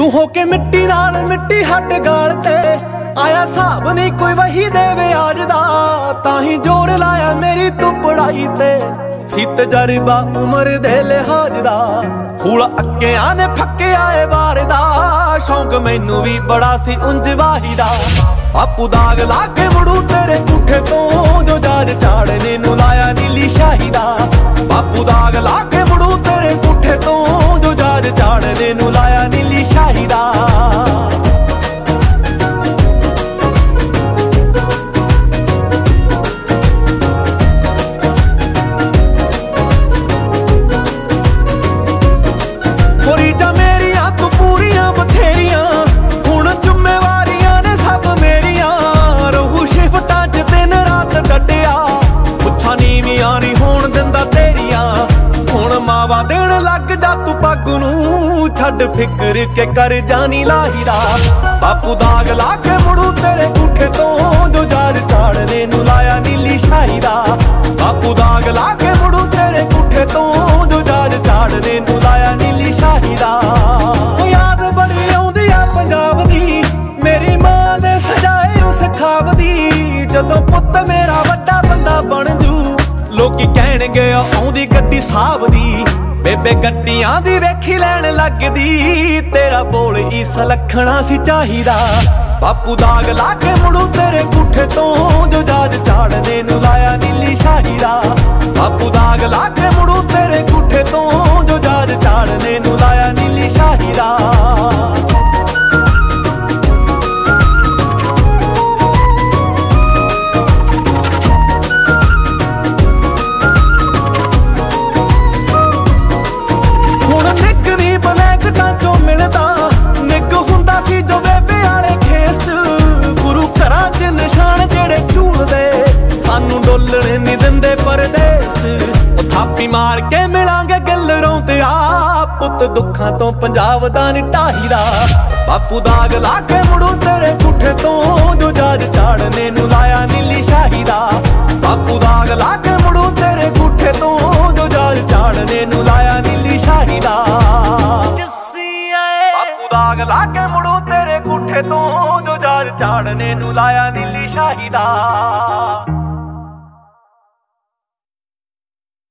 तू होके मिट्टी नाल मिट्टी हट गाल ते आया साहब नहीं कोई वही देवे आज दा ताही जोर लाया मेरी तू पढ़ाई ते सी तजर्बा उम्र दे लिहाज दा फूल अक्के आने फक्के आए बार दा शौक मैनू भी बड़ा सी उंज वाही दा बापू दाग लाके मुड़ू तेरे पुठे तो जो जाज चाड़ने नू लाया नीली शाही दा बापू दाग लाके मुड़ू तेरे पुठे तो जो जाज चाड़ने नू लाया नीली शाही दा मावा देण लग जा तू पग नूं छड्ड फिकर के कर जानी लाहीदा बापू दाग लाके मुड़ू तेरे गुठे तो जो जाज चाड़ने नू लाया नीली शाही दा बापू दाग लाके मुड़ू तेरे गुठे तो जो जाज चाड़ने नू लाया नीली शाही दा याद बड़ी आउंदी आ पंजाब दी मेरी मां ने सजाए उस खाब दी जदों पुत्त मेरा वड्डा बंदा बन जू लोकी कहणगे आउंदी गड्डी साहब दी बेबे गड्डियां दी वेखी लैण लगदी तेरा बोल ई सलखना सी चाहिदा बापू दाग लाके मुड़ू तेरे गुठे तो जो जाज चाड़ने नू लाया नीली शाही दा बापू दाग लाके मुड़ू तेरे गुठे तो जो जाज चाड़ने नू लाया नीली शाही दा थापी मार के मिलांगे गल्लरों ते आ पुत दुखां तो पंजाब दा निटाही दा बापू दाग लाके मुड़ू तेरे गुठे तो जो जाज चाड़ने नू लाया नीली शाही दा बापू दाग लाके मुड़ू तेरे गुठे तो जो जाज चाड़ने नू लाया नीली शाही दा बापू दाग लाके मुड़ू तेरे गुठे तो जो जाज चाड़ने नू लाया नीली शाही दा